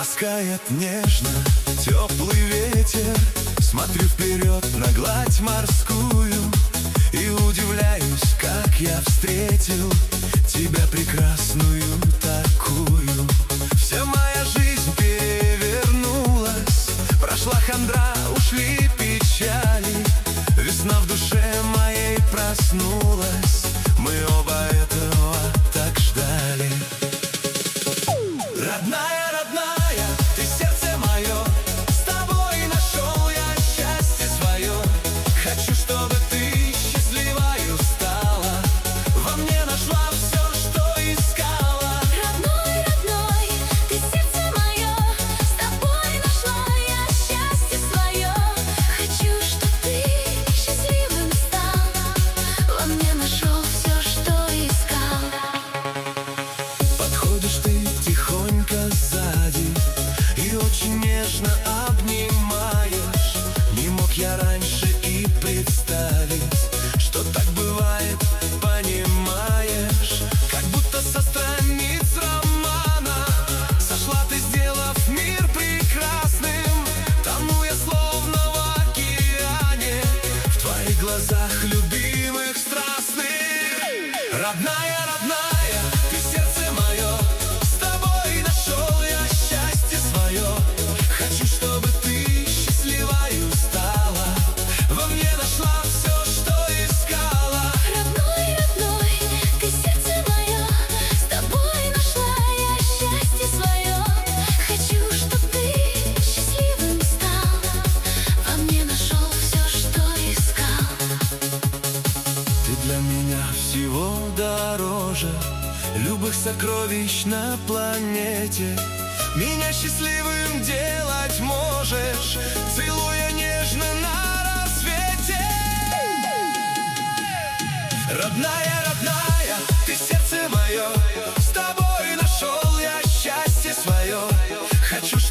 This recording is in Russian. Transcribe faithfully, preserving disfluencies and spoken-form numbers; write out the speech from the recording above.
Ласкает нежно теплый ветер. Смотрю вперед на гладь морскую и удивляюсь, как я встретил тебя прекрасную такую. Вся моя жизнь перевернулась, прошла хандра, ушли печали. Весна в душе моей проснулась, мы оба этого так ждали. Родная, родная, ты сердце мое, с тобой нашел я счастье свое. Хочу, чтобы ты счастливою стала, во мне нашла все, что искала. Родной, родной, ты сердце мое, с тобой нашла я счастье свое. Хочу, чтоб ты счастливым стал, во мне нашел все, что искал. Подходишь ты тихонько сзади и очень нежно обнимаешь. Не мог я раньше и представить, что так бывает, понимаешь. Как будто со страниц романа сошла ты, сделав мир прекрасным. Тону я словно в океане, в твоих глазах любимых страстных. Родная, родная, ты сердце мое, с тобой нашел я счастье свое. Хочу, чтобы ты счастливою стала, во мне нашла все, что искала. Родной, родной, ты сердце мое, с тобой нашла я счастье свое. Хочу, чтоб ты счастливым стал, во мне нашел все, что искал. Ты для меня всего дороже любых сокровищ на планете. Меня счастливым делать можешь, целуя нежно на рассвете. Родная, родная, ты сердце мое, с тобой нашел я счастье свое. Хочу,